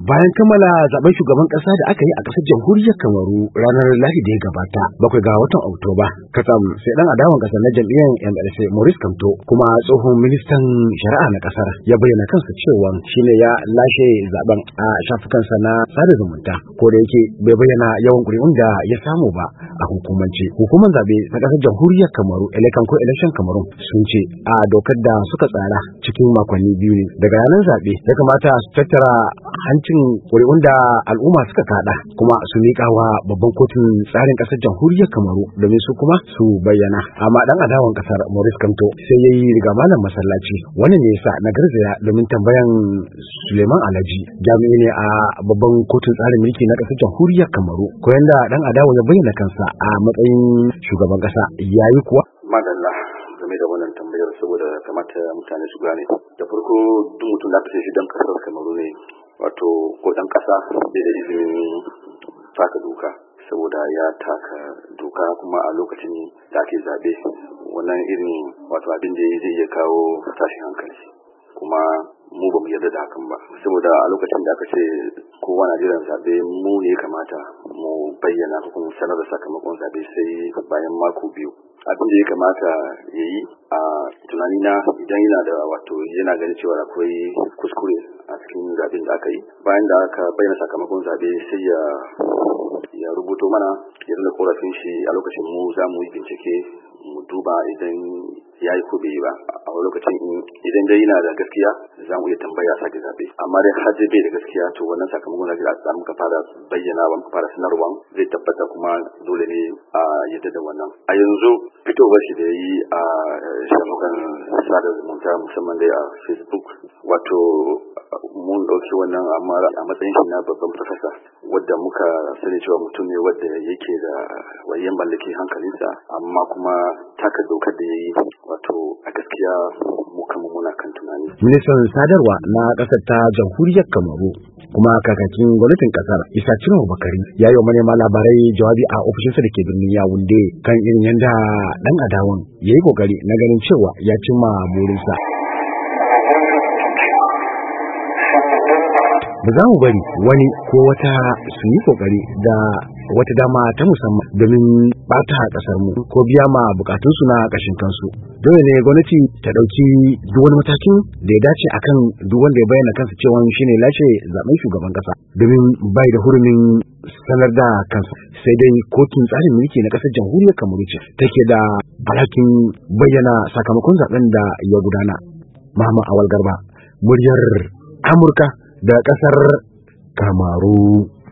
Bayan kammala zaben shugaban kasa da aka yi a kasar jamhuriyar Kamaru ranar Lahadi da ya gabata, 7 ga watan Oktoba, katsam sai dan adawan kasar na jam'iyyar MLC Maurice Kamto kuma tsohon ministan shari'a na kasar ya bayyana kansa cewa shine ya lashe zaben a shafukansa na sada zumunta, ko da yake bai bayyana yawan ƙuri'un da ya samu ba a hukumance. Hukumar zabe na kasar jamhuriyar Kamaru Election Cameroon sun ce a dokar da suka tsara cikin makonni biyu ne daga ranar zabe ya kamata su tattara hancin ƙuri'un da al'umma suka kada kuma su miƙa wa babban kotun tsarin ƙasar jamhuriyar Kamaru domin su kuma su bayyana. Amma dan adawan ƙasar Maurice Kamto sai ya yi riga malam masallaci. Wannan ne yasa na garzaya domin tambayan Suleiman Alhaji, jami'i ne a babban kotun tsarin mulki na ƙasar jamhuriyar Kamaru, ko yanda dan adawa ya bayyana kansa a matsayin shugaban ƙasa yayi kuwa. Madalla game da wannan tambayar, saboda kamata mutane su gane da farko duk mutum da aka ce shi dan ƙasar Kamaru ne, wato ko dan kasa bai da izinin taka doka, saboda ya taka doka kuma a lokacin da ake zabe. Wannan irin wato abin da zai iya kawo tashin hankali, kuma mu ba mu yarda da hakan ba, saboda a lokacin da aka ce kowa na jiran zabe mu ne kamata mu bayyana ko kuma sanar da sakamakon zabe sai bayan mako biyu. Abin da ya kamata ya yi a tunanina, idan yana da wato yana ganin cewa akwai kuskure a cikin zaben da aka yi, bayan da aka bayyana sakamakon zabe sai ya rubuto mana ya nuna korafin shi. A lokacin mu za mu yi bincike mu duba idan ya yi ko bai yi ba. A lokacin idan dai yana da gaskiya za mu iya tambaya sake zabe, amma dai har bai da gaskiya to wannan sakamakon zabe da muka fara bayyana ba muka fara sanarwa zai tabbata, kuma dole ne a yadda da wannan. A yanzu fitowar shi da yi a shafukan sada zumunta musamman dai a Facebook, wato mun ɗauki wannan amma a matsayin shi na babban farfasa wadda muka sani cewa mutum ne wadda yake da wayan mallake hankalinsa, amma kuma taka dokar da ya yi wato a gaskiya mu kama muna kan tunani. Ministan sadarwa na ƙasar ta jamhuriyar Kamaru kuma kakakin gwamnatin ƙasar Isa Ciro Bakari ya yi wa manema labarai jawabi a ofishinsa da ke birnin Yawunde kan irin yadda ɗan adawan ya yi ƙoƙari na ganin cewa ya cimma burinsa. Ba za mu bari wani ko wata su yi kokari da wata dama ta musamman domin bata a kasar mu ko biya ma bukatunsu na kashin kansu. Dole ne gwamnati ta dauki duk wani matakin da ya dace akan duk wanda ya bayyana kansa cewa shine lashe zaben shugaban kasa, domin bai da hurumin sanar da kansa. Sai dai kotun tsarin mulki na kasar jamhuriyar Kamaru ce take da alhakin bayyana sakamakon zaben da ya gudana. Muhammad Awal Garba, muryar Amurka da ƙasar Kamaru.